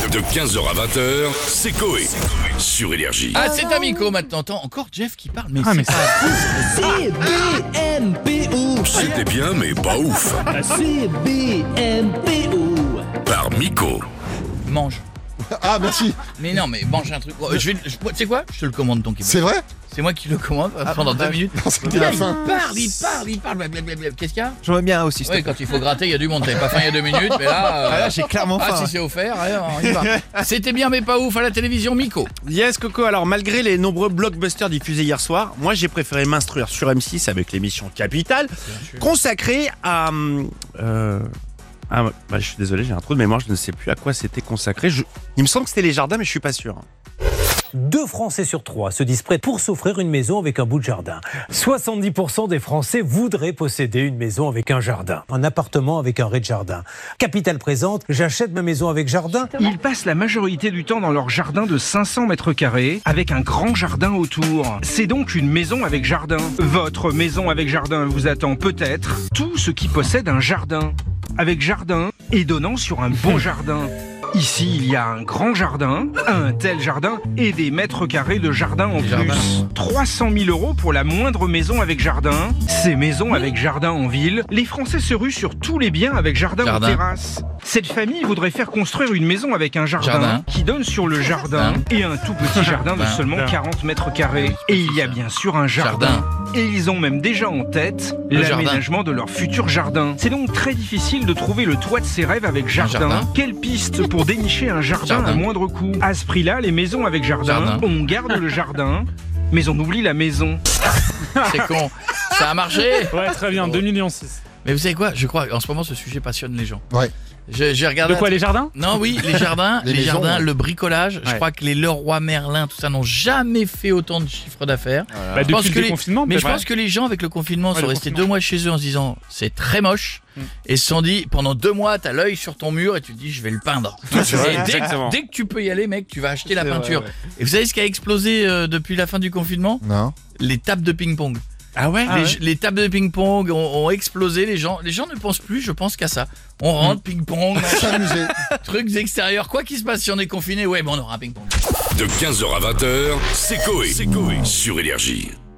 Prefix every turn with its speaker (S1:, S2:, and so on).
S1: De 15h à 20h, c'est Coé. Sur Énergie.
S2: Ah, c'est Amico maintenant. Attends, encore Jeff qui parle, mais
S3: mais
S4: CBMPO.
S1: C'était bien, mais pas ouf.
S4: CBMPO.
S1: Par Miko.
S2: mange.
S5: Ah, merci.
S2: Mais non, mais mange un truc. Tu sais quoi? Je te le commande ton kebab.
S5: C'est vrai?
S2: C'est moi qui le commande pendant 2 minutes.
S5: Non, c'était la fin.
S2: Il parle. Blablabla. Qu'est-ce qu'il y a?
S3: J'aimerais bien aussi.
S2: Oui, quand il faut gratter, il y a du monde. T'avais pas faim il y a 2 minutes, mais là.
S3: Là, j'ai clairement faim.
S2: Ah, si c'est offert, allez, on y va. C'était bien, mais pas ouf à la télévision, Miko.
S6: Yes Coco, alors malgré les nombreux blockbusters diffusés hier soir, moi j'ai préféré m'instruire sur M6 avec l'émission Capital, consacrée à... je suis désolé, j'ai un trou de mémoire, je ne sais plus à quoi c'était consacré. Il me semble que c'était les jardins, mais je suis pas sûr.
S7: 2 Français sur 3 se disent prêts pour s'offrir une maison avec un bout de jardin. 70% des Français voudraient posséder une maison avec un jardin. Un appartement avec un rez-de-jardin. Capital présente, j'achète ma maison avec jardin.
S8: Ils passent la majorité du temps dans leur jardin de 500 mètres carrés avec un grand jardin autour. C'est donc une maison avec jardin. Votre maison avec jardin vous attend peut-être tout ce qui possède un jardin. Avec jardin et donnant sur un beau jardin. Ici, il y a un grand jardin, un tel jardin et des mètres carrés de jardin en plus. 300 000 € pour la moindre maison avec jardin. Ces maisons avec jardin en ville, les Français se ruent sur tous les biens avec jardin. ou terrasse. Cette famille voudrait faire construire une maison avec un jardin qui donne sur le jardin et un tout petit jardin de seulement 40 mètres carrés. Et il y a bien sûr un jardin. Et ils ont même déjà en tête l'aménagement de leur futur jardin. C'est donc très difficile de trouver le toit de ses rêves avec jardin. Quelle piste pour dénicher un jardin à moindre coût? À ce prix-là, les maisons avec jardin, on garde le jardin, mais on oublie la maison.
S2: C'est con. Ça a marché.
S3: Ouais, très bien, 2,6 millions.
S2: Mais vous savez quoi? Je crois en ce moment ce sujet passionne les gens.
S5: Ouais.
S2: J'ai regardé.
S3: De quoi, les jardins?
S2: Non, oui, les jardins,
S5: Les maisons,
S2: jardins,
S5: ouais.
S2: le bricolage. Je crois que les Leroy Merlin, tout ça, n'ont jamais fait autant de chiffre d'affaires.
S3: Bah,
S2: Je pense
S3: depuis
S2: que
S3: le déconfinement,
S2: mais je
S3: peut-être.
S2: pense que les gens avec le confinement sont
S3: le
S2: restés
S3: confinement.
S2: 2 mois chez eux en se disant c'est très moche et se sont dit pendant 2 mois t'as l'œil sur ton mur et tu te dis je vais le peindre.
S6: vrai,
S2: Et
S6: exactement.
S2: dès que tu peux y aller mec, tu vas acheter la peinture. Et vous savez ce qui a explosé depuis la fin du confinement?
S5: Non.
S2: Les tables de ping-pong.
S6: Ah ouais,
S2: Les tables de ping-pong ont explosé, les gens ne pensent plus, je pense, qu'à ça. On rentre, ping-pong,
S5: S'amuser.
S2: trucs extérieurs, quoi qu'il se passe si on est confiné, ouais, bon, on aura un ping-pong.
S1: De 15h à 20h, c'est Coé. Sur Énergie.